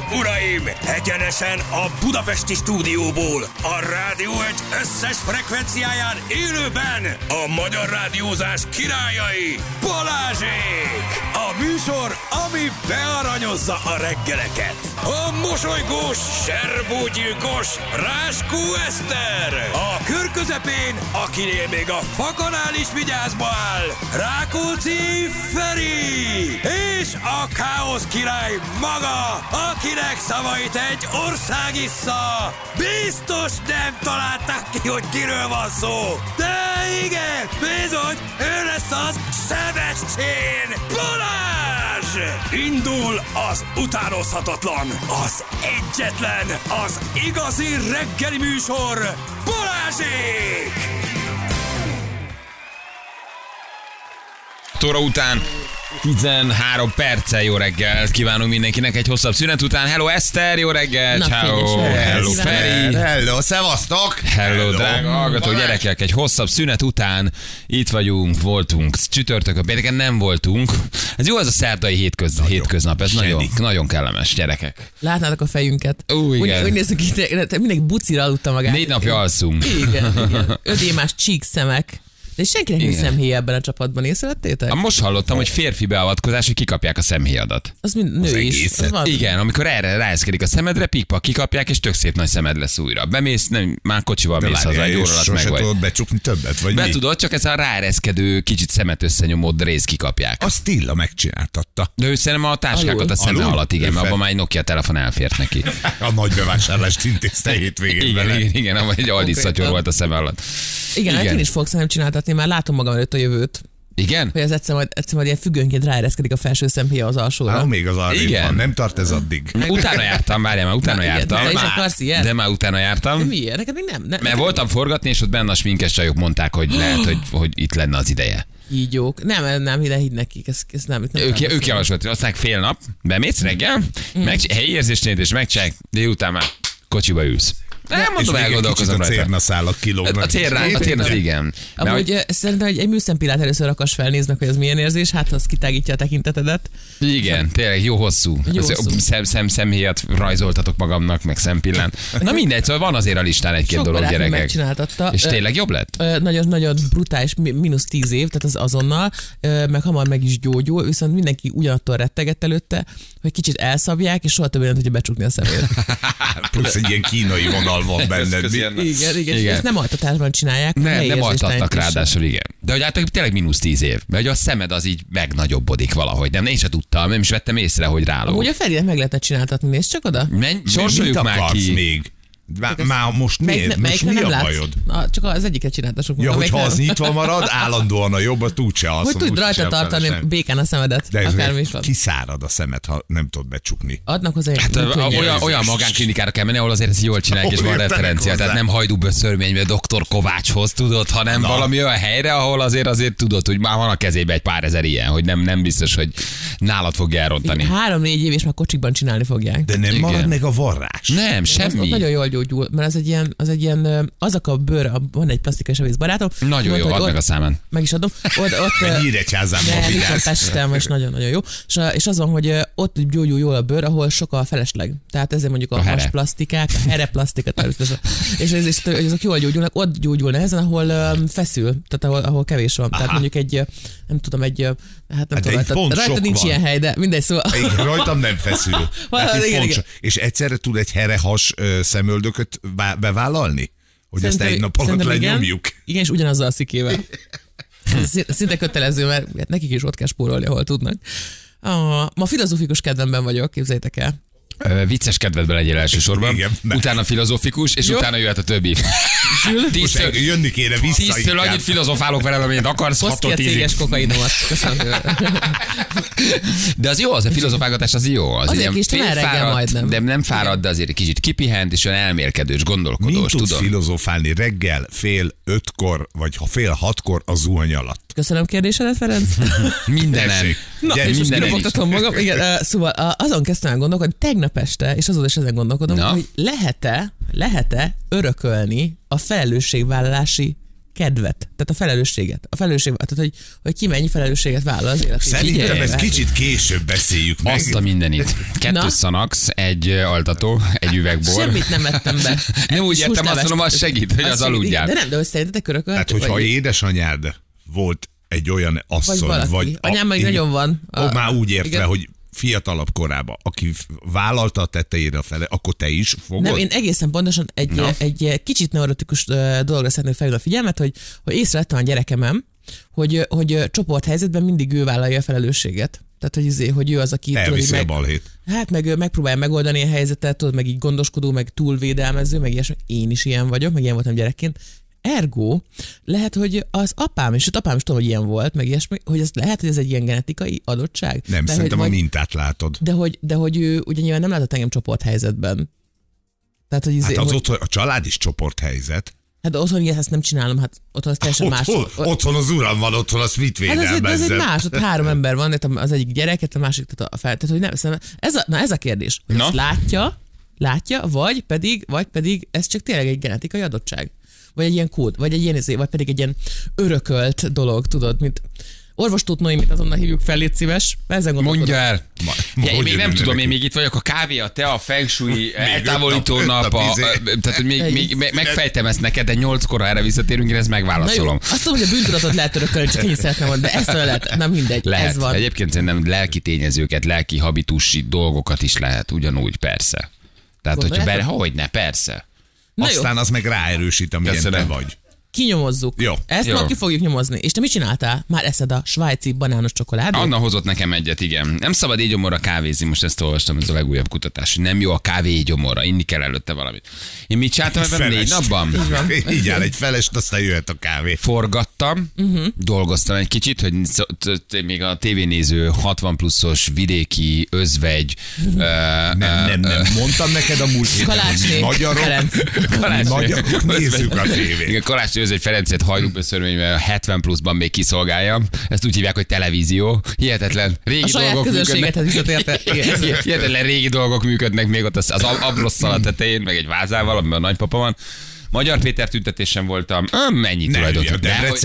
uraim! Egyenesen a budapesti stúdióból, a Rádió Egy összes frekvenciáján élőben a magyar rádiózás királyai, Balázsék! A műsor, ami bearanyozza a reggeleket. A mosolygós, serbógyilkos Ráskó Eszter! A kör közepén, akinél még a fakanál is vigyázba áll, Rákóczi Feri! És a káosz király maga, akinek szavait egy ország issza. Biztos nem találták ki, hogy kiről van szó. De igen, bizony, ő lesz az Sebestyén Balázs! Indul az utánozhatatlan, az egyetlen, az igazi reggeli műsor, Balázsék! Tóra után 13 perccel jó reggelt kívánunk mindenkinek egy hosszabb szünet után. Hello Eszter, jó reggel, ciao. Hello Feri. Hello, szevasztok. Hello, drága hallgatók, gyerekek, egy hosszabb szünet után itt vagyunk, voltunk. Csütörtökön, pénteken nem voltunk. Ez jó, az a szerdai hétköznap, ez nagyon kellemes, gyerekek. Látnátok a fejünket. Igen. Úgy nézzük itt, mindenki bucira aludta magát. 4 napja alszunk. Igen. Ödémás csíkszemek. De senkinek nincs szemhéja ebben a csapatban, észrevettétek? Most hallottam, hogy férfi beavatkozás, hogy kikapják a szemhéjadat. Az mind nő is. Igen, amikor erre ráeszkedik a szemedre, pikpak kikapják, és tök szép nagy szemed lesz újra. Bemész, nem, már kocsival mész haza, egy óra alatt meg vagy. Tudod becsukni többet, vagy Be tudod, csak ez a ráereszkedő, kicsit szemet összenyomott rész kikapják. A Stilla megcsináltatta. De ő szerintem a táskákat a szeme alatt, igen, mert abban már egy Nokia telefon elfért neki. A nagy bevásárlást intézte hétvégén. Igen, abban egy Aldi szatyor volt a szeme alatt. Igen, én is fogok szerintem csináltatni, már látom magam előtt a jövőt. Igen? Hogy ez egyszer majd ilyen függőnként ráereszkedik a felső szemhéja az alsóra. Még az arrébb van, nem tart ez addig. Utána jártam, várjál, már utána jártam. Te is akarsz ilyet? De már utána jártam. De miért? Neked még nem. Mert voltam forgatni, és ott benne a sminkes csajok mondták, hogy lehet, hogy itt lenne az ideje. Kígyók. Nem, hidd nekik, ez nem. Ők javasolták, aztán fél nap, bemész reggel, helyi érzésnél, és megcsinálják, délután már kocsiba ülsz. Nem mondom, elgondolkozom rajta. A cérnaszálak kilógnak. A cérna, igen. Amúgy szerintem, hogy egy műszempillát először akarsz felnézni, hogy ez milyen érzés, hát az kitágítja a tekintetedet. Igen, tényleg jó hosszú. Szemhéjat rajzoltatok magamnak, meg szempillán. Na mindegy, szóval van azért a listán egy-két dolog, gyerekek. Megcsináltatta. És tényleg jobb lett? Nagyon brutális, -10 év, tehát az azonnal, meg hamar meg is gyógyul, viszont mindenki ugyanattól rettegett előtte, hogy kicsit elszabják, és soha többé nem tudja becsukni a szemét. Plusz egy ilyen kínai vonal van benned. Igen. Ezt nem altatásban csinálják. Nem altatnak ráadásul, igen. De hogy általában tényleg -10 év, mert hogy a szemed az így megnagyobbodik valahogy. Nem, én sem tudtam, nem is vettem észre, hogy ráló. Amúgy a Ferinek meg lehetett csináltatni, nézd csak oda. Sorsoljuk már ki. Még? Már most miért? Most mi a bajod? Csak az egyiket csináltassuk. Ja, hogyha az nyitva marad, állandóan a jobb, azt úgyse alszom. Hogy tud rajta tartani békán a szemedet. De ez kiszárad a szemed, ha nem tudod becsukni. Adnak hozzá olyan magánklinikára kell menni, ahol azért ezt jól csinálják, és van referencia. Tehát nem hajdúböszörménybe Dr. Kovácshoz, tudod, hanem valami olyan helyre, ahol azért tudod, hogy már van a kezébe egy pár ezer ilyen, hogy nem biztos, hogy nálad fogja elrontani. 3-4 év, és már kocsikban csinálni fogják. De nem marad meg a varrás. Nem, semmi. Nagyon jól gyógyul, mert az egy ilyen azok a bőr, van egy plastikai sebész barátom. Nagyon jó, add meg a számán. Meg is adom. Ott Nyíregyházán mobilálsz. Pestem, és nagyon-nagyon jó. És az van, hogy ott gyógyul jól a bőr, ahol sok a felesleg. Tehát ezért mondjuk a hasplasztikák, a hereplasztika természetesen. És azok jól gyógyulnak, ott gyógyul nehezen, ahol feszül, tehát ahol kevés van. Tehát mondjuk rajta nincs ilyen hely, de mindegy, szóval. Rajtam nem feszül. Igen. És egyszerre tud egy herehas szemöldököt bevállalni? Hogy ezt egy nap alatt lenyomjuk? Igen, és ugyanazzal a szikével. Szinte kötelező, mert nekik is ott kell spórolni, ahol tudnak. Ma filozófikus kedvemben vagyok, képzeljétek el. Vicces kedvedbe legyél elsősorban, igen, utána filozófikus, és utána jöhet a többi. Jönni kéne vissza. 10-től annyit filozofálok velem, amennyit akarsz, 6-tól 10-ig. Hozd ki a céges kokainomat. Köszönöm. De az jó, az a filozofálgatás az jó. Az azért kis reggel majdnem. De nem fárad, de azért kicsit kipihent, és olyan elmélkedős, gondolkodós. Mint tudsz filozofálni reggel, 4:30 vagy 5:30 a zuhany alatt? Köszönöm kérdésedet, Ferenc. Mindenen. Kidobogtatom magam. Igen, szóval azon kezdtem el gondolkodni, tegnap este, és azóta is ezen gondolkodom, hogy lehet-e örökölni a felelősségvállalási kedvet, tehát a felelősséget. Tehát hogy ki mennyi felelősséget vállal az életében. Szerintem ezt kicsit később beszéljük meg. Azt a mindenit. 2 Xanax, egy altató, egy üvegbor. Semmit nem ettem be. Nem úgy értem, azt mondom, az segít, hogy az aludjál. De nem, de hogy szerintetek örökölhető? Tehát, hogyha édesanyád volt egy olyan asszony, vagy anyám meg nagyon van. Már úgy értve, hogy fiatalabb korában, aki vállalta a tetejére a fele, akkor te is fogod? Nem, én egészen pontosan egy kicsit neurotikus dologra szeretném felhívni a figyelmet, hogy észrevettem a gyerekemem, hogy csoporthelyzetben mindig ő vállalja a felelősséget. Tehát, hogy ő az, aki elviszi a balhét. Hát megpróbálja megoldani a helyzetet, tudod, meg így gondoskodó, meg túlvédelmező, meg ilyesmi. Én is ilyen vagyok, meg ilyen voltam gyerekként. Ergo, lehet, hogy az apám, és az apám is tudom, hogy ilyen volt, meg ilyesmi, hogy ez lehet, hogy ez egy ilyen genetikai adottság. Nem, de szerintem a mintát látod. De hogy ő ugye nyilván nem látott engem csoporthelyzetben. Tehát, hogy a család is csoporthelyzet. Hát de otthon ezt nem csinálom, hát otthon az teljesen más. Otthon az uram van, otthon azt mit védelmezzem? Hát ez egy más, ott 3 ember van, az egyik gyerek, a másik a fel. Tehát, hogy nem, ez a kérdés. Hogy ezt látja, vagy pedig ez csak tényleg egy genetikai adottság. Vagy egy ilyen kód, vagy egy ilyen vagy pedig egy ilyen örökölt dolog, tudod, mint orvostót Noémit azonnal hívjuk fel, légy szíves. Mondja el. Én még nem tudom, én még itt vagyok, a kávé, a te, a feng shui, eltávolító nap, tehát hogy még megfejtem ezt neked, de 8-kor erre visszatérünk, én ezt megválaszolom. Azt mondom, hogy a bűntudatot lehet örökölni, csak ennyit szeretném mondani, de ezt lehet, nem mindegy, lehet. Ez van. Egyébként szerintem lelki tényezőket, lelki habitusi dolgokat is lehet, ugyanúgy, persze. Tehát, hogyha hogyne, persze. Aztán az meg ráerősít, amilyen te vagy. Kinyomozzuk. Jó. Ezt már ki fogjuk nyomozni. És te mit csináltál? Már eszed a svájci banános csokoládét? Anna hozott nekem egyet, igen. Nem szabad égyomorra kávézni, most ezt olvastam, ez a legújabb kutatás, hogy nem jó a kávé égyomorra, inni kell előtte valamit. Én mit csináltam ebben 4 napban? Így áll egy felest, aztán jöhet a kávé. Forgattam, dolgoztam egy kicsit, hogy még a tévénéző 60 pluszos vidéki özvegy. Nem. Mondtam neked a múlt héten, hogy magyarok nézzük a tévét. Igen, Karácsony Özvegy Ferencet hajdúböszörményben 70 pluszban még kiszolgálja. Ezt úgy hívják, hogy televízió. Hihetetlen régi dolgok működnek. Hihetetlen régi dolgok működnek még ott az abrosszal a tetején, meg egy vázával, amiben a nagypapa van. Magyar Péter tüntetésen voltam. Mennyi tulajdonképpen?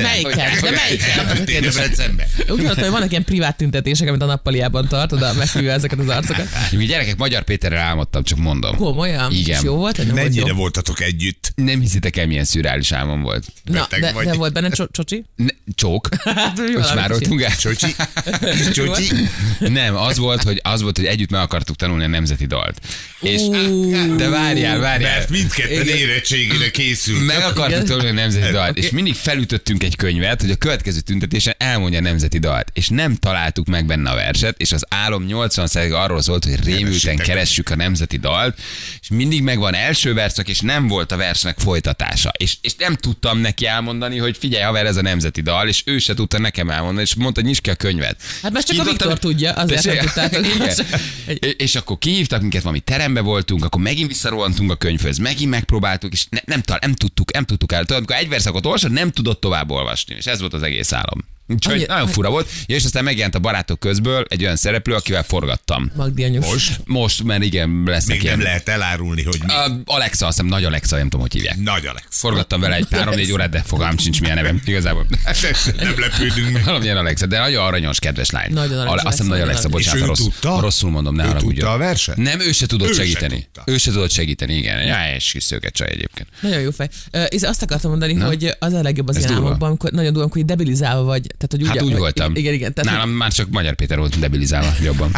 Debrecenben. Úgy gondoltam, hogy vannak ilyen privát tüntetések, amit a nappaliában tart, oda meghívja ezeket az arcokat. Mi gyerekek, Magyar Péterrel álmodtam, csak mondom. Komolyan? Igen. És jó volt? Mennyire voltatok együtt? Nem hiszitek el, milyen szürreális álmom volt. Na, de volt benne csocsi? Csók. Most már voltunk el. Csocsi? Nem, az volt, hogy együtt meg akartuk tanulni a nemzeti dalt. És, de várjál. Mert mindketten érettségére készült. Meg akartuk tanulni a nemzeti dalt, és mindig felütöttünk egy könyvet, hogy a következő tüntetésen elmondja a nemzeti dalt, és nem találtuk meg benne a verset, és az álom 80% arról szólt, hogy rémülten keressük a nemzeti dalt, és mindig megvan első verszak, és nem volt a versnek folytatása. És nem tudtam neki elmondani, hogy figyelj, haver, ez a nemzeti dal, és ő se tudta nekem elmondani, és mondta, nyisd ki a könyvet. Hát most csak a Viktor tudja, azért nem tudták. És akkor kihívtak minket, valami terembe voltunk, akkor megint visszarohantunk a könyvhöz, megint megpróbáltuk, és nem tudtuk el. Amikor egy verszakot olvasott, nem tudott tovább olvasni, és ez volt az egész álom. Úgyhogy nagyon fura volt, és aztán megjelent a barátok közből egy olyan szereplő, akivel forgattam. Magdi anyus. Most, mert igen, lesz még nem lehet elárulni, hogy mi. Alexa, azt hiszem, Nagy Alexa, nem tudom, hogy hívják. Nagy Alexa. Forgattam vele egy 3-4 órát, de fogalmam sincs, milyen nevem. Igazából. Nem lepődünk meg. Valamilyen Alexa, de nagyon aranyos, kedves lány. Azt hiszem, Nagy Alexa, bocsánat, rosszul mondom, ne haragudjon. Tudta a verset? Nem, ő se tudott segíteni. Ő se tudott segíteni, igen. És kis szőket csaj egyébként. Nagyon jó fej. Azt akartam mondani, hogy az a legjobb az ilyen álmokban, amikor nagyon durva, amikor debilizálva vagy. Tehát, úgy voltam. Igen. Nálam már csak Magyar Péter volt debilizálva jobban.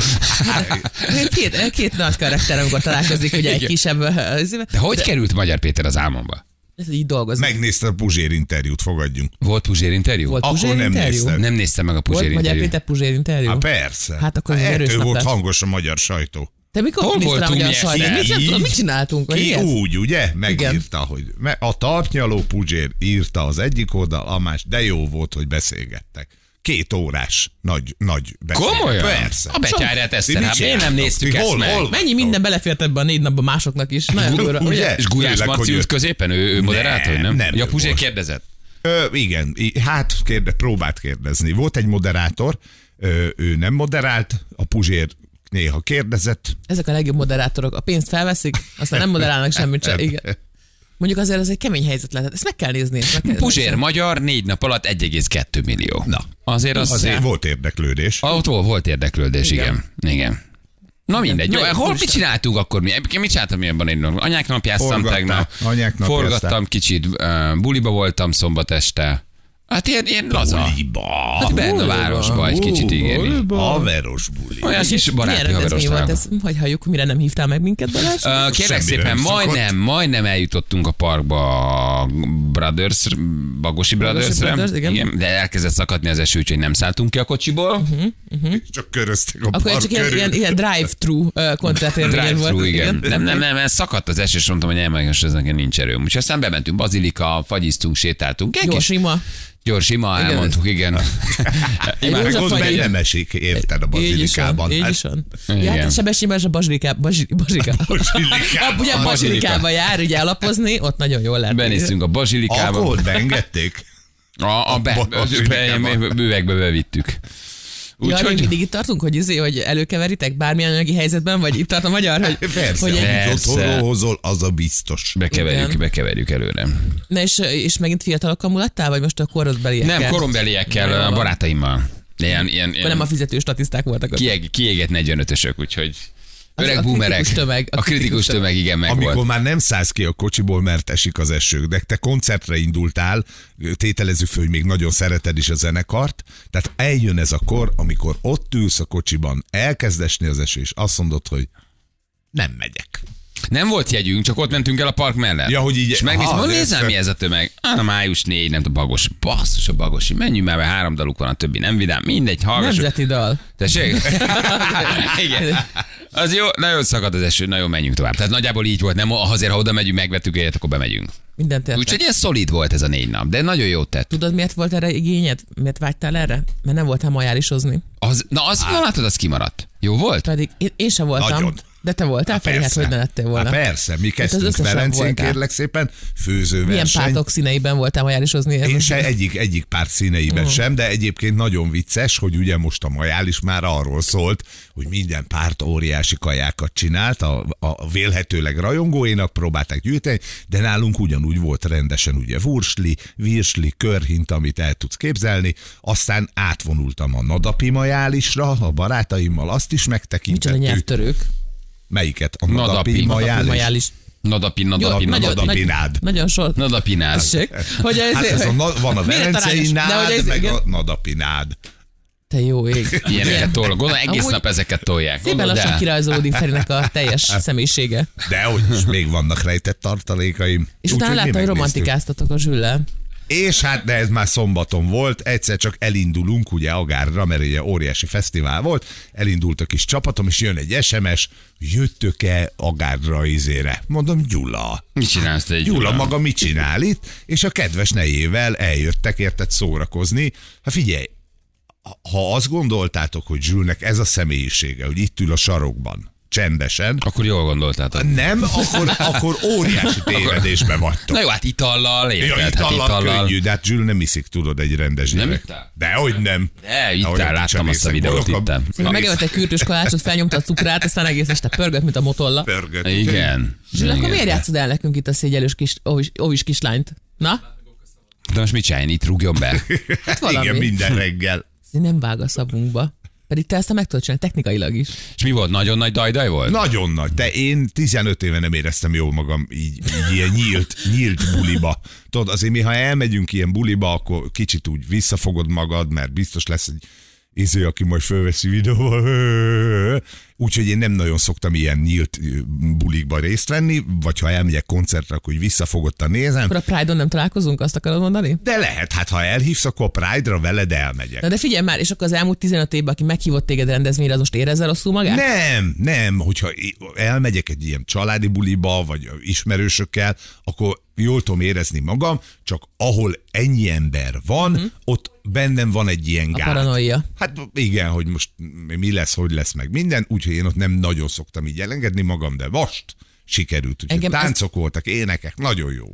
Két nagy karakter, amikor találkozik, ugye egy kisebb. De hogy került Magyar Péter az álmomba? Ez így dolgozik. Megnézte a Puzsér interjút, fogadjunk. Volt Puzsér interjú? Akkor nem néztem. Nem néztem meg a Puzsér interjút. Magyar Péter Puzsér interjú? Hát persze. Hát akkor erős volt hangos a magyar sajtó. Te mikor nézted a magyar sajtót? Mit csináltunk? Ki úgy, ugye? Megírta, hogy a Tartnyaló Puzsér írta az egyik oldal, a más, de jó volt, hogy beszélgettek. 2 órás nagy beszélgetés. Komolyan? Persze. A betyárját ezt én nem néztük ezt meg. Mennyi minden belefért ebbe a 4 napban másoknak is. Ugye? És Gulyás Marci ült középen? Ő moderátor, nem? Ja, Puzsér kérdezett. Igen, hát próbált kérdezni. Volt egy moderátor, ő nem moderált, a Puzsér néha kérdezett. Ezek a legjobb moderátorok. A pénzt felveszik, aztán nem moderálnak semmit sem. Igen. Mondjuk azért ez egy kemény helyzet lehet. Ezt meg kell nézni. Puzsér magyar 4 nap alatt 1,2 millió. Na. Azért volt érdeklődés. Ott volt érdeklődés, igen. Na mindegy. Jó, hol mit csináltunk akkor mi? Mit csináltam mi ebben egy nap? Anyák napjáztam tegnap. Forgattam kicsit, buliba voltam szombat este. Hát ilyen laza. Buliba. Hát benne a városba egy kicsit, igen. Haveros buli. Olyan kis baráti haveros volt ez? Hogy halljuk, mire nem hívtál meg minket, Balázs? Kérlek szépen, majdnem eljutottunk a parkba Bagosi Brothersre. Igen, de elkezdett szakadni az eső, úgyhogy nem szálltunk ki a kocsiból. Csak körözték a park körül. Akkor csak ilyen drive-thru koncertélmény volt. Drive-thru, igen. Nem, szakadt az eső, és mondtam, hogy elmegyes, ez nekem nincs erőm. Úgyhogy aztán bementünk Bazilika, fagyiztunk, sétáltunk. Gyors, ima, elmondtuk, igen. Imádkozz, nem esik, érted a Bazilikában. Így is van. Hát Sebestyénben és a Bazilikában. Ugye a Bazilikában jár, ugye alapozni, ott nagyon jól lehet. Benéztünk a Bazilikába. Akkor beengedték? Bővekbe bevittük. Úgyhogy mindig itt tartunk, hogy előkeveritek bármilyen anyagi helyzetben, vagy itt tart a magyar, hogy... Persze. Hozol, az a biztos. Bekeverjük előre. Na és megint fiatalokkal mulattál, vagy most a korombeliekkel? Nem, korombeliekkel, a barátaimmal. Ilyen, nem a fizető statiszták voltak. Kiégett 45-ösök, úgyhogy... Öreg boomerek. A kritikus tömeg, igen, meg amikor volt. Már nem szállsz ki a kocsiból, mert esik az eső, de te koncertre indultál, tételezzük föl, hogy még nagyon szereted is a zenekart, tehát eljön ez a kor, amikor ott ülsz a kocsiban, elkezd esni az eső, és azt mondod, hogy nem megyek. Nem volt jegyünk, csak ott mentünk el a park mellett. Ja, hogy így... És megnéztem, nézzel, mi ez a tömeg? Május 4, nem tudom, Bagosi. Basszus a Bagosi. Menjünk már, 3 daluk van, a többi nem vidám. Mindegy, hallgassuk. Nemzeti dal. Tessék? Igen. Az jó, nagyon szakad az eső, nagyon menjünk tovább. Tehát nagyjából így volt, nem azért, ha oda megyünk, megvettük egyet, akkor bemegyünk. Úgyhogy ilyen szolid volt ez a 4 nap, de nagyon jót tett. Tudod, miért volt erre igényed? Miért vágytál erre? Mert nem voltál majárisozni. Látod, az kimaradt. Jó volt? Pedig én sem voltam. Nagyon. De te voltál, Feri, hát hogy ne lettél volna. Persze, mi kezdtünk Velencén, kérlek szépen, főzőverseny. Milyen pártok színeiben voltál majárisozni? Én se egyik párt színeiben sem, de egyébként nagyon vicces, hogy ugye most a majál is már arról szólt, hogy minden párt óriási kajákat csinált, a vélhetőleg rajongóinak próbálták gyűjteni, de nálunk ugyanúgy volt rendesen ugye virsli, körhint, amit el tudsz képzelni, aztán átvonultam a nadapi majálisra, a barátaimmal azt is megtekintettük. Micsoda nyelvtörők. Melyiket? A nadapi majális? Nadapinád. Nagyon sok. Nadapinád. Hogy van a velencei nád, meg a nadapinád. Te jó ég. Ilyeneket tolnak. Gondolom, egész nap ezeket tolják. Szépen lassan kirajzolódik Ferinek a teljes személyisége. Dehogy is még vannak rejtett tartalékaim. És utána láttam, hogy romantikáztatok a Zsüllel. És hát, de ez már szombaton volt, egyszer csak elindulunk ugye Agárra, mert ugye óriási fesztivál volt, elindult a kis csapatom, és jön egy SMS, jöttök-e Agárra izére? Mondom, Gyula. Mit csinálsz te, Gyula maga mit csinál itt? És a kedves nejével eljöttek, érted, szórakozni. Hát figyelj, ha azt gondoltátok, hogy Zsülnek ez a személyisége, hogy itt ül a sarokban, csendesen. Akkor jól gondoltátok. Nem, akkor óriási tévedésbe vagytok. Na jó, hát itallal, érted? Ja, itallal könnyű, de hát Zsül nem iszik, tudod, egy rendes gyerek. Nem ittál? Dehogy nem. De ittál, láttam azt a videót ittem. Megevett egy kürtös kalácsot, felnyomta a cukrát, aztán egész este pörgött, mint a motolla. Pörgött. Igen. Zsül, akkor miért játszod el nekünk itt a szégyelős kis óvis kislányt? Na? De most mit csinálj, itt rúgjon be? Hát valami. Igen, minden reggel. Nem vág a szavunkba. Pedig te ezt meg tudod csinálni technikailag is. És mi volt? Nagyon nagy dajdaj volt? Nagyon nagy, de én 15 éve nem éreztem jól magam így ilyen nyílt buliba. Tudod, azért mi, ha elmegyünk ilyen buliba, akkor kicsit úgy visszafogod magad, mert biztos lesz egy aki majd fölveszi videóval. Úgyhogy én nem nagyon szoktam ilyen nyílt bulikba részt venni, vagy ha elmegyek koncertre, akkor visszafogottan nézem. Akkor a Pride-on nem találkozunk, azt akarod mondani? De lehet, hát ha elhívsz, akkor a Pride-ra veled elmegyek. Na de figyelj már, és akkor az elmúlt 15 évben, aki meghívott téged rendezvényre, az most érezze rosszul magát? Nem, hogyha elmegyek egy ilyen családi buliba, vagy ismerősökkel, akkor jól tudom érezni magam, csak ahol ennyi ember van, ott bennem van egy ilyen gát. A paranoia. Hát igen, hogy most mi lesz, hogy lesz meg minden, úgyhogy én ott nem nagyon szoktam így elengedni magam, de most sikerült. Úgyhogy táncok voltak, énekek, nagyon jó volt.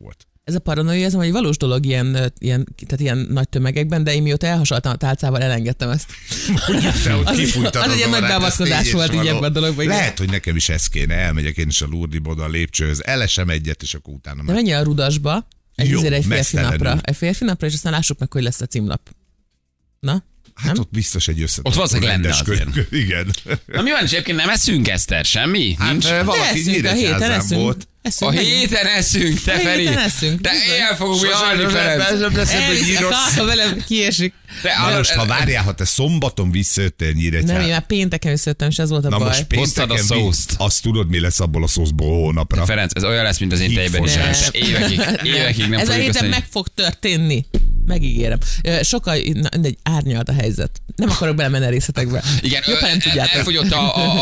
Ez a paranoia, ez egy valós dolog tehát ilyen nagy tömegekben, de én mióta elhasaltam a tálcával, elengedtem ezt. Az egy ilyen nagy beavatkozás volt így ebben a dologban. Lehet, hogy nekem is ez kéne, elmegyek én is a Lourdes-boda a lépcsőhöz, elesem egyet, és akkor utána de menjél a Rudasba, egy férfi napra, és aztán lássuk meg, hogy lesz a címlap. Na? Hát ott biztos egy összetett. Ott valószínűleg lenne azért. Igen. Na mi van, és egyébként nem eszünk, Eszter, semmi? Hát nincs? valaki Nyíregyházán volt. A héten eszünk, te Feri. De éjjel fogunk halni, Ferenc. Velem kiesik. De most, ha várjál, ha te szombaton visszajöttél Nyíregyházán. Nem, én már pénteken visszajöttem, és ez volt a baj. Most pénteken a szószt. Azt tudod, mi lesz abból a szószból hónapra. Ferenc, ez olyan lesz, mint az én tejben is. Évekig nem ez a fogjuk héten meg fog történni. Megígérem. Sokkal egy árnyalt a helyzet. Nem akarok belemenni a részletekbe. Igen, elfogyott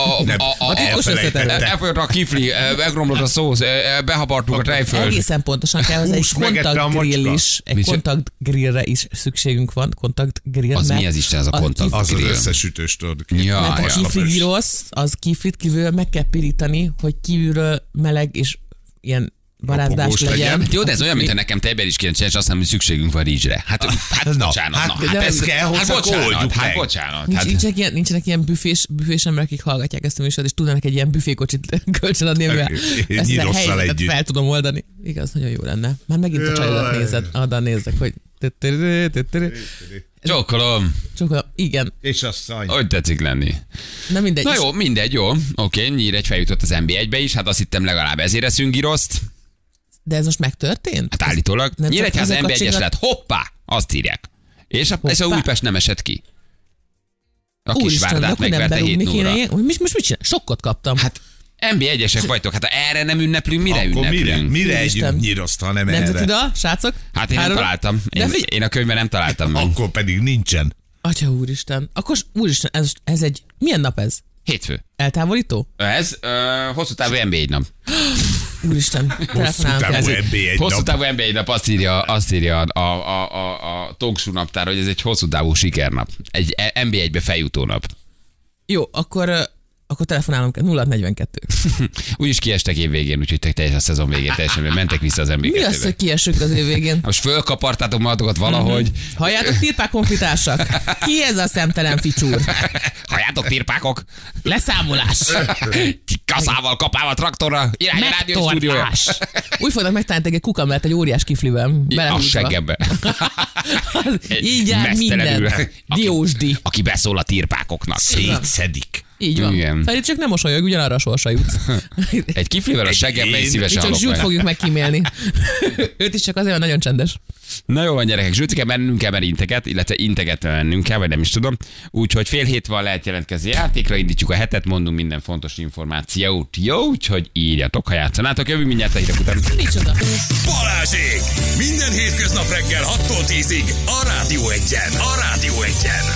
a kifli, megromlott a szósz, behabartuk a tejföld. Egészen pontosan kell hozzá egy kontaktgrill is. Egy kontaktgrillre is szükségünk van. Kontaktgrill. Az mi az Isten, az a kontaktgrill? Az összesütős, tudod. Mert a kifli rossz, az kiflit kívül meg kell pirítani, hogy kívülről meleg és ilyen barázdás legyen. Jó, de ez olyan, mintha nekem tejben is kéne csinálni, és azt hiszem, hogy szükségünk van rizsre. Hát bocsánat. Ez kell hozzá, oldjuk meg. Bocsánat. Nincsenek ilyen büfés emberek, akik hallgatják ezt a műsort, és tudnának egy ilyen büfékocsit kölcsön adni, amivel ezt a helyzetet fel tudom oldani. Igaz, nagyon jó lenne. Már megint a csajodat nézed, oda nézzek, hogy... Csókolom. Igen. És asszony. Hogy tetszik lenni? Na mindegy. Na jó, mindegy, jó. Oké, Nyíregy feljutott az NB1-be is, hát azt hittem legalább ezért eszünk giroszt. De ez most megtörtént? Hát állítólag. Nyíregyháza NB1-es lett. Hoppá! Azt írják. És a Újpest nem esett ki. A Kisvárdát megverte 7-0-ra. Most mit csinál? Sokkot kaptam. Hát NB1-esek vagytok, hát ha erre nem ünneplünk, mire ünneplünk? Mire együnk nyíroszt, ha nem erre? Nemzeti dal, srácok? Hát én nem találtam. Én a könyvben nem találtam meg. Akkor pedig nincsen. Atya úristen. Akkor úristen, ez egy... Milyen nap ez? Hétfő. Eltávolító? Ez hosszú távú NB1 nap. Úristen, hosszú távú NB1 nap azt írja a Tongsú naptár, hogy ez egy hosszú távú sikernap. Egy NB1-be feljutó nap. Jó, akkor telefonálunk 042. Úgyis kiestek év végén, úgyhogy teljesen a szezon végén teljesen mentek vissza az NB2-be. Mi az, hogy kiesünk az év végén? Most fölkapartátok magatokat valahogy. Halljátok, tirpák honfitársak? Ki ez a szemtelen ficsúr? Halljátok, tirpákok? Leszámolás. Kaszával, kapával, traktorra, irány a rádió stúdiója. Úgy fognak megtalálni egy kukamert egy óriás kifliben. A seggembe. Így jár minden. Diósdi. Aki beszól a tirpákoknak. Szétszedik. Így van. Feri csak nem mosolyog, ugyanarra a sorsa jutsz. Egy kiflivel a seggembe is szívesen halok. Csak Zsút fogjuk megkímélni. Őt is csak azért, mert nagyon csendes. Na jó van, gyerekek, Zsúcike, mennünk kell, mert integet mennünk kell, vagy nem is tudom. Úgyhogy 6:30 lehet jelentkezni játékra, indítjuk a hetet, mondunk minden fontos információt. Jó, úgyhogy írjatok, ha játszanátok. Jövünk mindjárt a hírek után. Micsoda? Balázsék! Minden hétköznap reggel 6-tól 10-ig a Rádió 1-en. A Rádió 1-en.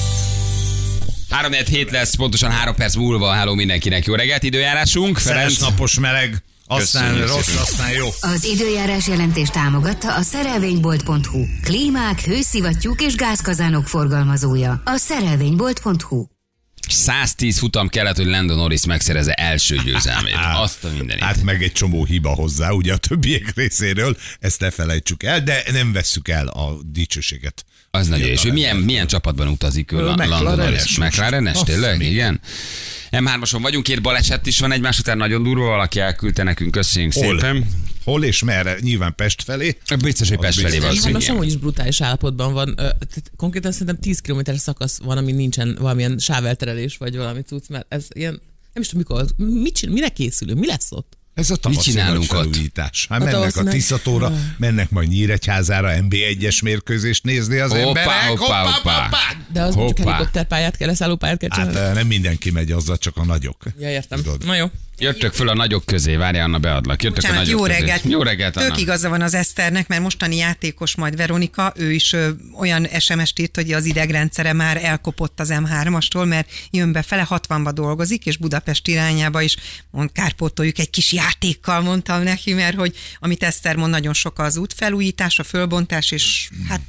3-4 lesz, pontosan 3 perc múlva. Hello mindenkinek, jó reggelt, időjárásunk. Szeres napos meleg, aztán rossz, aztán jó. Az időjárás jelentést támogatta a szerelvénybolt.hu. Klímák, hőszivattyúk és gázkazánok forgalmazója. A szerelvénybolt.hu. 110 futam kellett, hogy Lando Norris megszerezze első győzelmét. Azt a mindenit. Hát meg egy csomó hiba hozzá, ugye a többiek részéről, ezt ne felejtsük el, de nem vesszük el a dicsőséget. Az nagyon és ő milyen csapatban utazik Lando Norris? McLaren-es, tényleg? Igen. M3-oson vagyunk, 2 baleset is van egymás után, nagyon durva, valaki elküldte nekünk, köszönjük szépen. Hol és merre? Nyilván Pest felé. Biztos, hogy Pest felé van. Most amúgy is brutális állapotban van. Konkrétan szerintem 10 km szakasz van, ami nincsen valamilyen sávelterelés, vagy valami cucc, mert ez ilyen, nem is tudom mikor, mire készülünk, mi lesz ott? Ez a tavaszi nagy felújítás. Hát mennek a Tiszatóra, mennek majd Nyíregyházára NB1-es mérkőzést nézni az emberek. Hoppá. De az csak helikopterpályát kell, leszállópályát kell csinálni. Hát nem mindenki megy azzal, csak a nagyok. Ja, értem. Na jó. Jöttök föl a nagyok közé, várjál, Anna, beadlak. Jöttök Bocsánat, a nagyok jó közé. reggelt. Jó reggelt, Anna. Tök igaza van az Eszternek, mert mostani játékos majd Veronika, ő is olyan SMS-t írt, hogy az idegrendszere már elkopott az M3-astól, mert jön befele, 60-ba dolgozik, és Budapest irányába is kárpótoljuk egy kis játékkal, mondtam neki, mert hogy amit Eszter mond, nagyon sok az útfelújítás, a fölbontás, és hát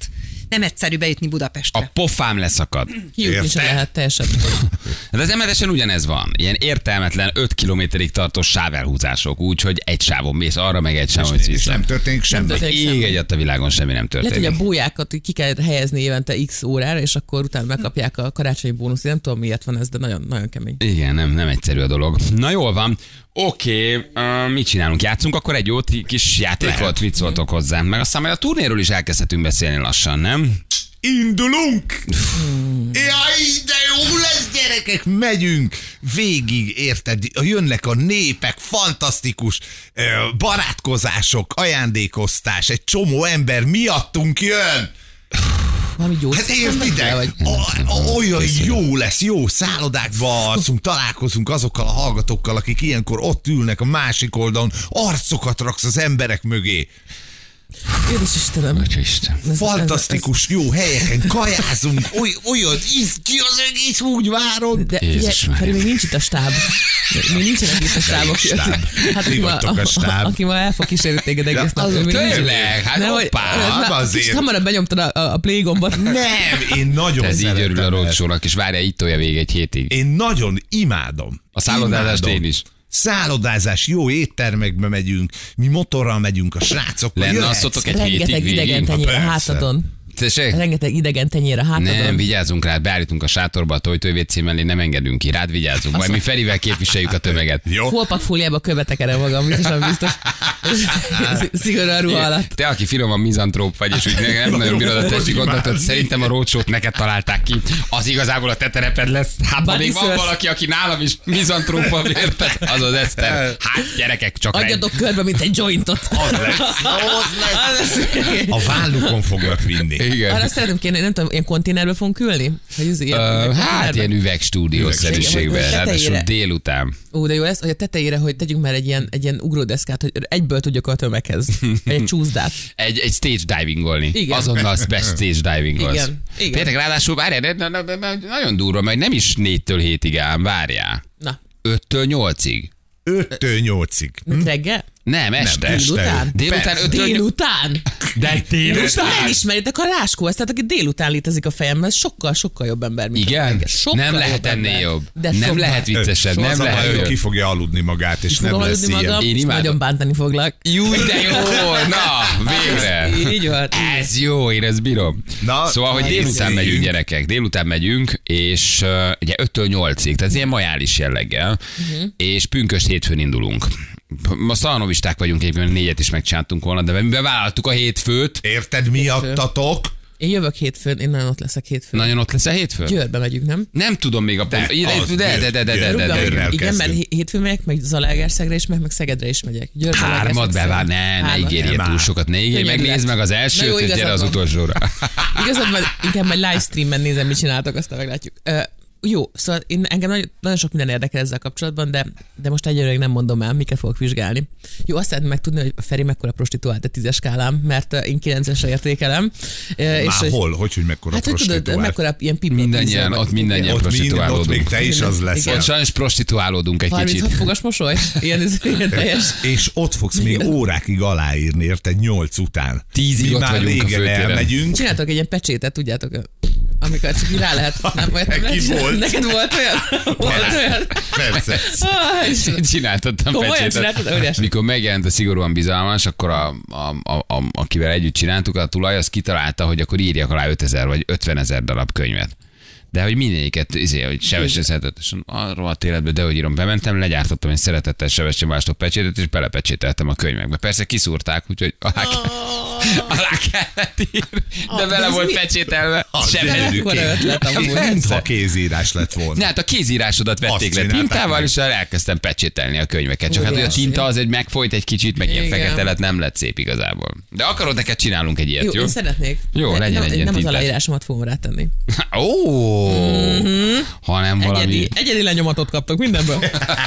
Nem egyszerű bejutni Budapestre. A pofám leszakad. Kijutni sem lehet teljesen. De az M7-esen ugyanez van. Ilyen értelmetlen 5 kilométerig tartó sávelhúzások, úgyhogy egy sávon mész arra, meg egy sávon mész És vissza. nem történik semmi. Ég egyet a világon semmi nem Lehet, történik. hogy a bójákat ki kell helyezni évente x órára, és akkor utána megkapják a karácsonyi bónuszt. Nem tudom, miért van ez, de nagyon, nagyon kemény. Igen, nem egyszerű a dolog. Na jól van. Oké, mit csinálunk? Játszunk akkor egy jó kis játékot? Mit szóltok hozzá? Meg aztán majd a turnéról is elkezdhetünk beszélni lassan, nem? Indulunk! Jaj, de jó lesz, gyerekek, megyünk végig, érted? Jönnek a népek, fantasztikus barátkozások, ajándékoztás, egy csomó ember miattunk jön. Valami gyógyszer. Hát értitek? Olyan jó lesz, jó szállodákba alszunk, találkozunk azokkal a hallgatókkal, akik ilyenkor ott ülnek a másik oldalon, arcokat raksz az emberek mögé. Édes Istenem. Isten. Fantasztikus, jó helyeken kajázunk, olyan ki az egész, úgy várom. De ugye, Feri, még nincs itt a stáb. Még nincsenek itt a stábok. Hát aki ma el fog kísérni téged egész nap. Tényleg? Hát hoppá. Kicsit hamarabb benyomtad a play gombot. Nem, én nagyon Ez így szeretem örül a ezt. roadshow-nak, és várja, itt tolja végig egy hétig. Én nagyon imádom. A szállodázást én is. Szállodázás, jó éttermekbe megyünk, mi motorral megyünk a srácokkal. Lenne jöhetsz? asszotok egy hétig Rengeteg idegen végig? tenyér a persze. hátadon. Tessék? Rengeteg idegen tenyér a hátadon. Nem, vigyázzunk rá, beállítunk a sátorba, a tojtővécé mellé nem engedünk ki, rád vigyázzunk, majd mi Ferivel képviseljük a tömeget. Jó. Holpakfóliába követek erre magam, biztos. Szigorúan ruha alatt. Te, aki finoman mizantróp vagy, és úgy nem nagyon bírod a testi gondolatot, szerintem a roadshow-t neked találták ki. Az igazából a te tereped lesz. Hát ha még van Body valaki, aki nálam is mizantrópa, érted? Az az Eszter. Hát gyerekek, csak Adjatok körbe, mint egy jointot. Az lesz. A vállukon fognak vinni. Igen. Arra szeretném kérni, nem tudom, ilyen konténerbe fogunk ülni? Hogy ez ilyen, Hát ilyen üvegstúdiószerűségben, Igen, ráadásul tetejére. délután. Ó, de jó lesz, hogy a tetejére, hogy tegyünk már egy ilyen ugródeszkát, hogy egyből tudjuk a tömeghez. Egy csúszdát. Egy stage divingolni. Igen. Azonnal best stage divingolsz. Igen. Igen. Tényleg, ráadásul várjál, nagyon durva, mert nem is 4-től 7-ig ám, várjál. Na, 5-től 8-ig. 5-től 8-ig. reggel? Nem, este. Délután? Délután 5-től Délután? De Most nem ismeritek a Ráskó, ezt tehát aki délután létezik a fejemben, ez sokkal jobb ember, mint a Igen? reggel. Sokkal Nem lehet jobb ennél ember. jobb. De Nem sokkal. lehet viccesebb, Az nem a baj, lehet hogy jobb. ki fogja aludni magát, és nem Fogom lesz aludni ilyen. magam, Én és imádom. nagyon bántani foglak. Jú, de jó, na, végre. Így van. Ez jó, én ezt bírom. Na, Szóval, hogy délután beszéljünk. megyünk, gyerekek, délután megyünk, és ugye 5-től 8-ig, tehát ilyen majális jelleggel, és pünkösd hétfőn indulunk. Ma szalanovisták vagyunk, egyébként 4-et is megcsináltunk volna, de mivel vállaltuk a hétfőt, Érted, miattatok? Én jövök hétfőn, én nagyon ott leszek hétfőn. nagyon ott lesz a hétfőn? Győrbe megyünk, nem? Nem tudom még a pont. az De. Győrrel Igen, mert kezdünk. hétfőn megyek, meg Zalaegerszegre is, meg Szegedre is megyek. Győr, Hármat Zalaegerszeg, bevár, Szeged. ne Hármat. ígérjél Nem túl áll. sokat, ne ígérj, Könnyebb megnézd lett. meg az Na jó, elsőt, és gyere igazad az van. utolsóra. Igazad van, inkább majd livestreamben nézem, mit csináltok, aztán meglátjuk. Jó, szóval engem nagyon sok minden érdekel ezzel kapcsolatban, de most egyelőre nem mondom el, miket fogok vizsgálni. Jó, azt szeretném megtudni, hogy Feri mekkora prostituált a 10-es skálám, mert én 9-esre értékelem. Már hol? Hogy mekkora Hát, hogy tudod, prostituált? mekkora ilyen pipi. Mindannyian, ott mindannyian Ott prostituálódunk. még te is az leszel. Ott sajnos prostituálódunk egy 36 kicsit. fogas mosoly? Ilyen teljes. És ott fogsz még órákig aláírni, érted, 8 után. 10-ig Mi ott már vagyunk a régen főtéren. elmegyünk. Csináltok egy ilyen pecsétet, tudjátok, amikor csak így rá lehet. Nem, Ki volt? Neked volt olyan? Volt olyan? Persze. Én csináltattam Komolyan pecsétet. csináltad? Óriási. Mikor megjelent a szigorúan bizalmas, akkor akivel együtt csináltuk, a tulaj, az kitalálta, hogy akkor írjak alá 5000 vagy 50 000 darab könyvet. De hogy mindegyiket, hogy Sebestyén szeretetesen arról a életben, de hogy írom, bementem, legyártottam egy szeretettel Sebestyén Balázstok pecsétet, és belepecsételtem a könyvekbe. Persze kiszúrták, úgyhogy alá kellett írni, de vele ez volt mi? pecsételve. Mekkora ötlet amúgy. Mintha kézírás lett volna. Hát a kézírásodat vették Azt le csinálták tintával, meg. és elkezdtem pecsételni a könyveket. Csak hát, hogy a Óriási. tinta az egy megfolyt egy kicsit, meg ilyen Igen. fekete lett, nem lett szép igazából. De akarod, neked csinálunk egy ilyet, Jó, jó? én szeretnék. Jó, De legyen egy ilyen Nem az tintás. aláírásomat fogom rátenni. Ó, hanem valami... Egyedi lenyomatot kaptok mindenből.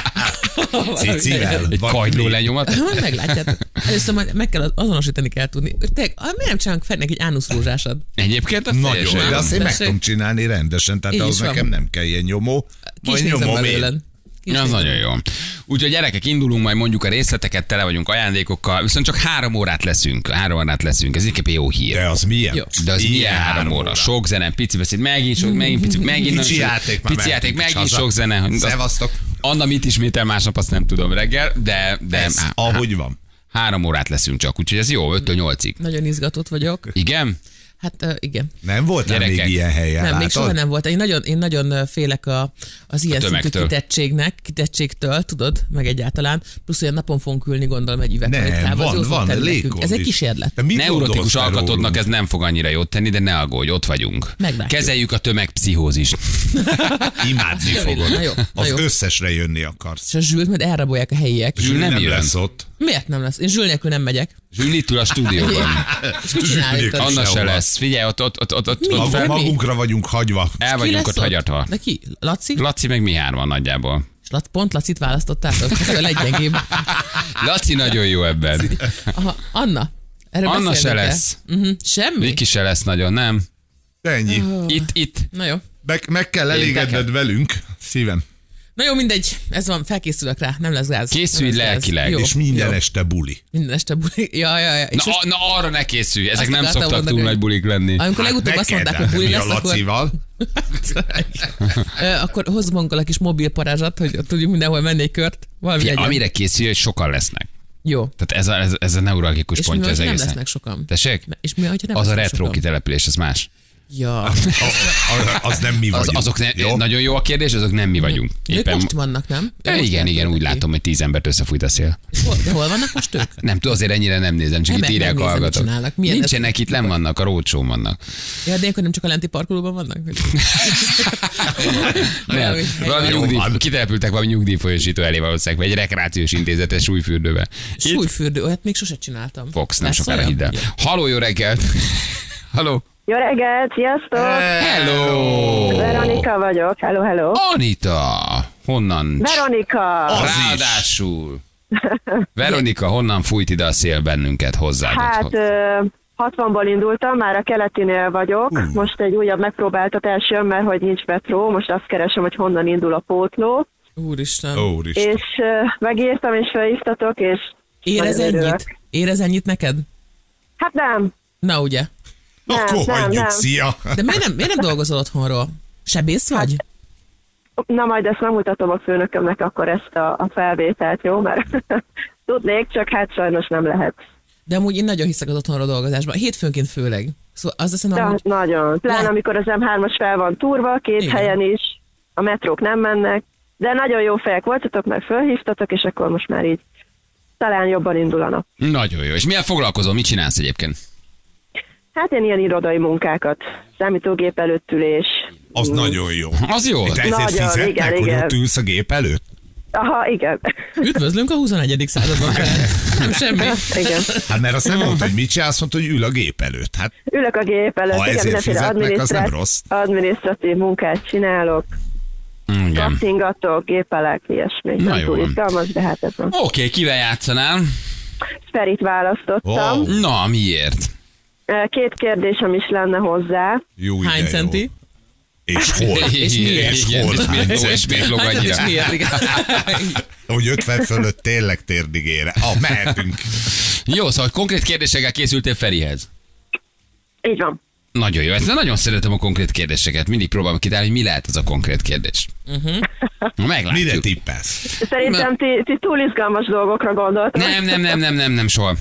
Cicivel. Egy vagy kagyló mi? lenyomat? Majd meglátjátok. Először majd meg kell azonosítani kell tudni. Miért nem csinálunk Ferinek egy ánuszrózsásad? Egyébként az Nagyon, teljesen de jó. azt én meg Tessék. tudom csinálni rendesen, tehát Így ahhoz is van. nekem nem kell ilyen nyomó. Ki is Majd nézem nyomom én. belőle. Az nagyon jó. Úgyhogy gyerekek, indulunk, majd mondjuk a részleteket, tele vagyunk ajándékokkal, viszont csak 3 órát leszünk. 3 órát leszünk, ez inkább jó hír. De az milyen? Jó. De az Ilyen milyen 3 óra? Sok zene, pici beszéd, megint Pici játék, már pici játék, mehetünk is megint haza. sok zene. Szevasztok. Anna mit ismétel másnap, azt nem tudom reggel, de Ez ahogy van. 3 órát leszünk csak, úgyhogy ez jó, 5-től 8-ig. Nagyon izgatott vagyok. Igen? Hát igen. Nem voltál még Gyerekek. ilyen helyen, Nem, még látod? soha nem volt. Én nagyon félek az ilyen szintű tömegtől. kitettségtől, tudod, meg egyáltalán. Plusz olyan napon fogunk ülni, gondolom, egy Nem, van Ez egy légkondis. kísérlet. De mit Neurotikus gondolsz te alkatodnak rólunk? ez nem fog annyira jót tenni, de ne aggódj, ott vagyunk. Meglátjuk. Kezeljük a tömegpszichózist. Imádni fogod. Na jó, na Az jó. összesre jönni akarsz. És a Zsült majd elrabolják a helyiek. Zsül nem nem jön. lesz ott. Miért nem lesz? Én Zsül nélkül nem megyek. Zsül itt ül a stúdióban. És mit csináljuk? Zsül Anna se sehova. lesz. Figyelj, ott Mi? fel, Magunkra vagyunk hagyva. el vagyunk ott hagyatva. De ki? Laci? Laci meg mi 3 nagyjából. És pont Lacit választottátok? Hát ő a leggyengébb. Laci nagyon jó ebben. Aha, Anna. Erről Anna se beszélnünk-e? lesz. Semmi? Viki se lesz nagyon, nem? Ennyi. Itt. Na jó. Meg kell elégedned velünk, szívem. Na jó, mindegy. Ez van, felkészülök rá. Nem lesz gáz. Készülj Nem lesz gáz. lelkileg. Jó. És minden Jó. este buli. Minden este buli. Ja. És most, Na arra ne készülj, ezek Azt nem akartam szoktak mondani, túl hogy- nagy bulik lenni. amikor legutóbb azt mondták, hogy buli mi lesz, a Lacival. akkor hozz magunkkal egy kis mobil parázsat, hogy tudjuk mindenhol menni egy kört. Valami Figyelj, legyen. amire készülj, hogy sokan lesznek. Jó. Tehát ez a neuralgikus És mi, pontja az hogyha nem egésznek. lesznek sokan? Tessék? És mi, hogyha nem Az a lesznek retro sokan? kitelepülés, az más. Ja. Az nem mi vagyunk. Azok jó? nagyon jó a kérdés, azok nem mi vagyunk. Ők most vannak, nem? Igen, úgy látom, hogy 10 embert összefújt a szél. De hol vannak most ők? Nem tudom, azért ennyire nem nézem, csak Nem, itt írják a megnézem, mit hallgatók. csinálnak. Milyen Nincsenek itt, nem vannak, a roadshow vannak. Ja, de akkor nem csak a lenti parkolóban vannak? Nem, valami Jó nyugdíj, van. kitelepültek valami nyugdíjfolyosító elé valószínűleg, vagy egy rekreációs intézetes súlyfürdőbe. Itt Súlyfürdő, olyat még sose csináltam. Fox, nem Lesz sokára olyan? hidd el. Jó. Haló, jó reggelt! Haló! Jó reggelt, sziasztok! Hello! Veronika vagyok, hello. Anita! Honnan? Veronika! Az is. Ráadásul. Veronika, honnan fújt ide a szél bennünket hozzád? Hát otthon? 60-ból indultam, már a keletinél vagyok. Most egy újabb megpróbáltatás jön, mert hogy nincs metró, most azt keresem, hogy honnan indul a pótló. Úristen. Úristen. És megírtam, és felhívtatok, és Érez nagyon örülök. ennyit? Érez ennyit neked? Hát nem. Na ugye. Akkor nem, hagyjuk, nem. szia. De miért nem dolgozol otthonról? Sebész vagy? Na majd ezt nem mutatom a főnökömnek akkor ezt a felvételt, jó? Mert tudnék, csak hát sajnos nem lehet. De amúgy én nagyon hiszek az otthonról dolgozásban. Hétfőnként főleg. Szóval az azt De mondom, hogy nagyon. Pláne Le- amikor az M3-as fel van túrva, 2 Igen. helyen is, a metrók nem mennek, de nagyon jó fejek voltatok, mert fölhívtatok, és akkor most már így talán jobban indul a nap. Nagyon jó. És milyen foglalkozol? Mit csinálsz egyébként? Hát én ilyen irodai munkákat, számítógép előtt ülés. Az nagyon jó. Az jó. De ezért Nagyon, fizetnek, igen, hogy igen. ott ülsz a gép előtt? Aha, igen. üdvözlünk a 21. században, Ferenc. Nem semmi. Igen. Hát mert azt nem mondta, hogy mit csinálsz, mondta, hogy ül a gép előtt. Hát Ülök a gép előtt, Ha igen, ezért mindenféle fizetnek, az nem rossz. adminisztratív munkát csinálok, Igen. kattingatok, gépelek, ilyesmi. Na Nem jó túl van. izgalmas, de hát ez van. Oké, kivel játszanál? Ferit választottam. Wow. Na, miért? 2 kérdésem is lenne hozzá. jó ide, Hány jó. centi? És hol? És miért? Igen, Hol? és miért log Hát, annyira? és miért? Igen. Hogy 50 fölött tényleg térdigére. Mehetünk. Jó, szóval konkrét kérdésekkel készültél Ferihez. Így van. Nagyon jó. Ezt nagyon szeretem a konkrét kérdéseket. Mindig próbálom kitalálni, hogy mi lehet az a konkrét kérdés. Na, meglátjuk. Mire tippelsz? Szerintem ti túl izgalmas dolgokra gondoltok. Nem, soha.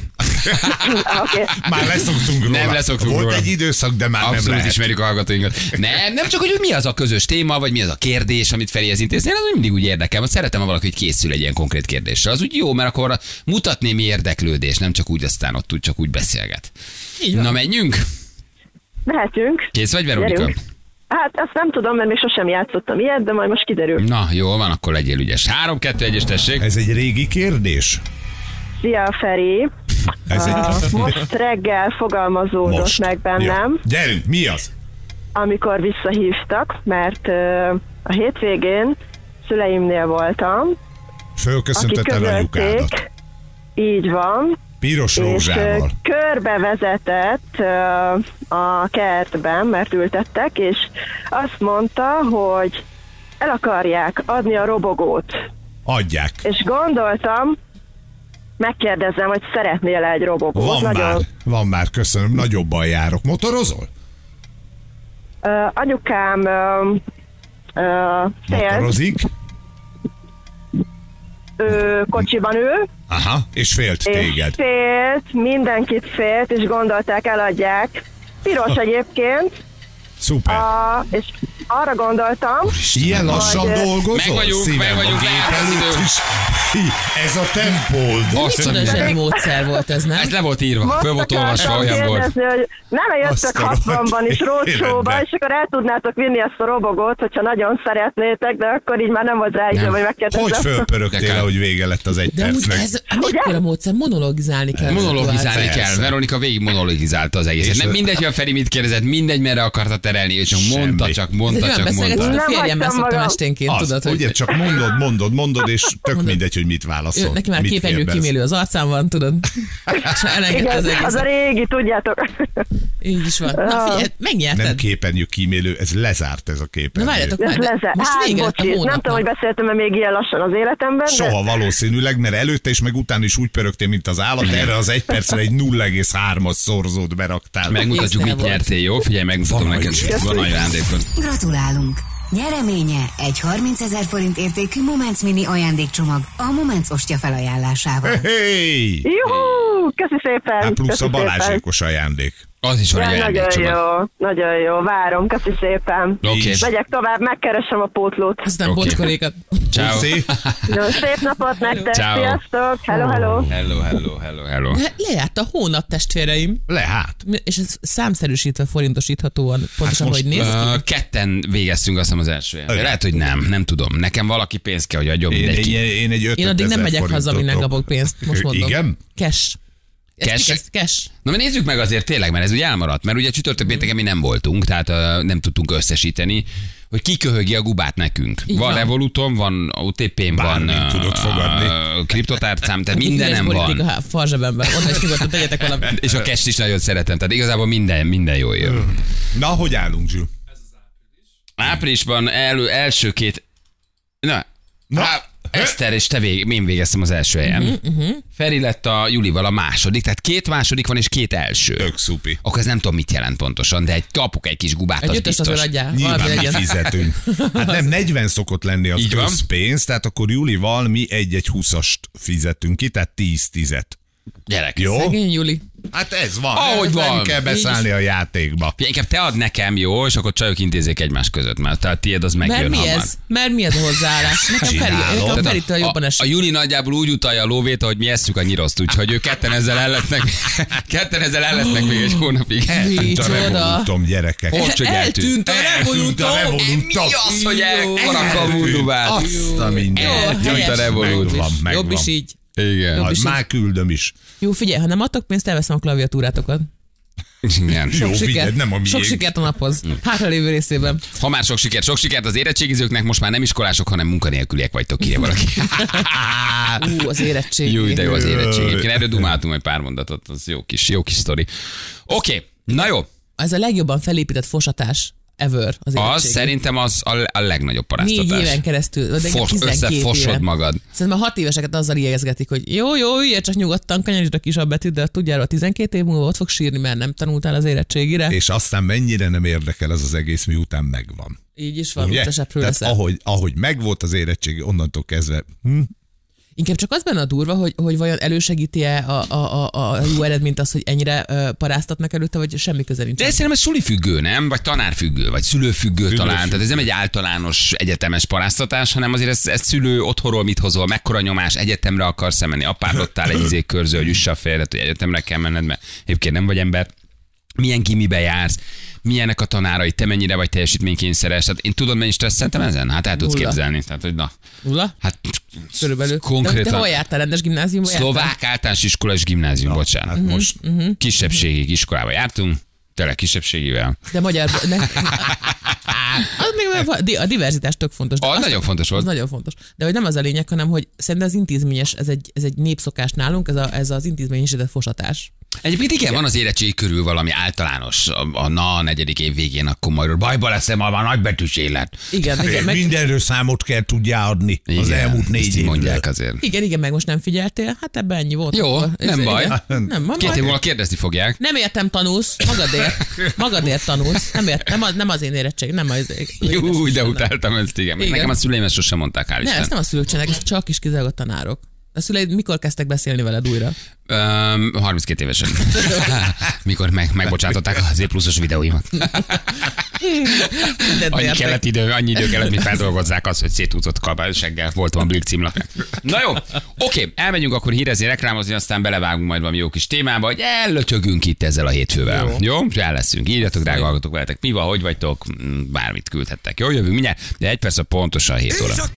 Oké. Már leszoktunk róla. Nem leszoktunk Volt róla. egy időszak, de már nem Abszolút lehet. ismerjük a hallgatóinkat. Nem csak, hogy mi az a közös téma, vagy mi az a kérdés, amit Ferihez intézni. Én az mindig úgy érdekel, mert szeretem, ha valaki hogy készül egy ilyen konkrét kérdéssel. Az úgy jó, mert akkor mutat némi érdeklődés, nem csak úgy aztán ott csak úgy beszélget. Így van. Na, menjünk? Mehetünk. Kész vagy, Veronika? Gyerünk. Hát azt nem tudom, mert még sosem játszottam ilyet, de majd most kiderül. Na, jó van, akkor legyél ügyes. 3, 2, 1, és tessék. Ez egy régi kérdés? Szia, Feri. Ez egy... Most reggel fogalmazódott meg bennem, Ja. Gyerünk, mi az? amikor visszahívtak, mert a hétvégén szüleimnél voltam, akik Fölköszöntötted anyukádat. közölték, így van, Piros és rózsával. körbevezetett a kertben, mert ültettek, és azt mondta, hogy el akarják adni a robogót. Adják. És gondoltam, megkérdezem, hogy szeretnél egy robogót. Van már, köszönöm, nagyobban járok. Motorozol? Anyukám Motorozik? Kocsiban ül. Aha, és félt téged. És mindenkit félt, és gondolták, eladják. Piros egyébként. Szuper. És arra gondoltam, ilyen lassan dolgozol? Meg vagyunk, lejárt az idő. Ez a tempód. Micsoda zseni módszer volt ez, nem? Ez le volt írva, föl volt olvasva, olyan volt. Hogy nem jöttök 60-ban is rócsóba, és akkor el tudnátok vinni ezt a robogót, hogyha nagyon szeretnétek, de akkor így már nem volt rá idő, hogy megkérdezem. Hogy fölpörögtél, hogy vége lett az egy De amúgy percnek? ez mekkora módszer, monologizálni kell. Monologizálni kell. Veronika végig monologizálta az egészet. Nem mindegy, hogy a Feri mit kérdezett, mindegy, merre akarta terelni, ő csak mondta. Ez egy olyan beszélgetés, a férjemmel szoktam esténként, tudod, ugye csak mondod, és tök mindegy, hogy mit válaszol. Neki már képernyő kimélő az arcán van, tudod? És elengedte az egészet. Az a régi, tudjátok. Így is van. Na figyelj, megnyerted. Nem képernyő kímélő, ez lezárt ez a képernyő. Na várjatok már, most vége lett a hónapnak. Nem tudom, hogy beszéltem még ilyen lassan az életemben. Soha valószínűleg, mert előtte is, meg utána is úgy pörögtél, mint az állat, erre az egy percre egy 0,3-as szorzót beraktál. Megmutatjuk, mit nyertél, jó? Figyelj, megmutatom neked, van nagy ajándékod. Gratulálunk! Nyereménye egy 30 000 forint értékű Moments mini ajándékcsomag a Moments ostya felajánlásával. Hey! Juhú, köszi szépen. Hát plusz köszi a Balázsékos ajándék. Az is van egy nagyon ajándékcsomag. jó, nagyon jó, várom, köszi szépen. Oké. Megyek tovább, megkeresem a pótlót. Aztán bocskorékat. Ciao. Jó, szép napot nektek, Ciao. sziasztok, hello. Hello. Lejárt a hónap, testvéreim. Hát. És ez számszerűsítve forintosíthatóan pontosan, most, hogy néz ki. Ketten végeztünk azt hiszem az első helyen. Lehet, hogy nem tudom. Nekem valaki pénzt kell, hogy adjon mindenki. Én egy 5 Én addig nem megyek haza, amíg nem kapok pénzt. Most mondom. Igen? Cash. Cash. Na, mert nézzük meg azért tényleg, mert ez ugye elmaradt, mert ugye csütörtök pénteken mi nem voltunk, tehát nem tudtunk összesíteni, hogy ki köhögi a gubát nekünk. Így van van. Revolutom, van OTP-n, van Bármit tudod fogadni. kriptotárcám, tehát mindenem van. A farzsebemben. Onnan is nyugodtan tegyetek valamit. És a cash is nagyon szeretem, tehát igazából minden jól jön. Na, hogy állunk, Zsül? Áprilisban első két... Eszter és én végeztem az első helyen. Feri lett a Julival a második, tehát 2 második van és 2 első. Tök szupi. Akkor ez nem tudom, mit jelent pontosan, de kapok egy kis gubát, Egy az ötöst azért biztos. adjál. Nyilván Valami mi legyen. fizetünk. Hát nem, 40 szokott lenni az Így van. közpénz, tehát akkor Julival mi egy 20-ast fizetünk ki, tehát 10-10-et. Gyerek. Jó? Szegény Juli. Hát ez van. Ahogy Nem van. kell beszállni a játékba. Inkább te ad nekem, jó, és akkor csajok intézzék egymás között, mert tehát tiéd az Mert megjön mi hamar. ez? Mert mi ez a hozzáállás? Nekem Feritől jobban A esik. Juli nagyjából úgy utalja a lóvét, ahogy mi esszük a nyiroszt, úgyhogy ők ketten ezzel el lesznek még egy hónapig. Eltűnt a Micsoda. revolútom, gyerekek. Hogy csak eltűnt. Eltűnt a revolútom. Mi az, hogy elkarak a mundubát? Azt a minden. Eltűnt a revolút. Megvan. Jobb is így. Igen. Jobb is így. Már küldöm is. Jó, figyelj, ha nem adtok pénzt, elveszem a klaviatúrátokat. Igen. Jó, figyelj, nem a Sok miénk. sikert a naphoz. Hátralévő részében. Ha már sok sikert az érettségizőknek, most már nem iskolások, hanem munkanélküliek vagytok, írja valaki. Az érettség. Jó, de jó az érettség. Én erről dumáltunk egy pár mondatot, az jó kis sztori. Oké, na jó. Ez a legjobban felépített fosatás ever az érettségén. Az szerintem az a legnagyobb paráztatás. 4 éven keresztül, de 12 összefosod éven. magad. Szerintem a 6 éveseket azzal ijeszgetik, hogy jó, üljél csak nyugodtan, kanyarítsd a kisabb betűt, de tudjára, a 12 év múlva ott fog sírni, mert nem tanultál az érettségire. És aztán mennyire nem érdekel ez az egész, miután megvan. Így is van, Ugye? utasebbről Tehát leszel. ahogy megvolt az érettségi, onnantól kezdve Inkább csak az benne a durva, hogy vajon elősegíti-e a jó eredményt az, hogy ennyire paráztatnak előtte, vagy semmi köze nincs. De szerintem ez sulifüggő, nem? Vagy tanárfüggő, vagy szülőfüggő talán. Szülőfüggő. Tehát ez nem egy általános egyetemes paráztatás, hanem azért ez szülő otthonról mit hozol, mekkora nyomás, egyetemre akarsz menni, apádlottál egy izékkörző, hogy üsse a félret, hogy egyetemre kell menned, mert egyébként nem vagy ember. Milyen gimibe jársz, milyenek a tanárai, te mennyire vagy teljesítménykényszeres. Tehát én tudod, mennyi stresszeltem ezen? Hát el tudsz 0. képzelni. Tehát, hogy na. 0? Hát Körülbelül. konkrétan. De hol jártál? Rendes gimnáziumba jártál? Szlovák általános iskola és gimnázium, bocsánat. hát most Kisebbségi iskolába jártunk, tényleg kisebbségivel. De magyar... A diverzitás tök fontos. De Az nagyon fontos volt. Az nagyon fontos. De hogy nem az a lényeg, hanem hogy szerintem az intézményes, ez egy népszokás nálunk, ez az intézményesített fosatás. Egyébként igen, van az érettség körül valami általános, a 4. év végén, akkor majd bajba leszem, a nagybetűs élet. Igen. Mindenről számot kell tudjál adni az elmúlt 4 évről. Mondják azért. Igen, meg most nem figyeltél, hát ebben ennyi volt. Jó, akkor. nem baj. Nem, 2 év múlva kérdezni fogják. Nem értem, tanulsz, magadért tanulsz. Nem az én érettség, nem az. Jó, de utáltam ezt, igen. Nekem a szüleim ezt sosem mondták, hál' Isten. Ezt nem a szülők csinálják, ez csak is kizárólag a tanárok. A szüleid mikor kezdtek beszélni veled újra? 32 évesen. Mikor megbocsátották az Z+-os videóimat. Annyi idő kellett, mi feldolgozzák azt, hogy szétúzott kabelseggel volt van Blick címlap. Na jó, oké, elmegyünk akkor hírezni, reklámozni, aztán belevágunk majd valami jó kis témába, hogy ellötyögünk itt ezzel a hétfővel. Jó? El leszünk. Írjatok, drága hallgatók, veletek mi van, hogy vagytok, bármit küldhettek. Jó, jövünk mindjárt, de 1 perc pontosan 7 óra.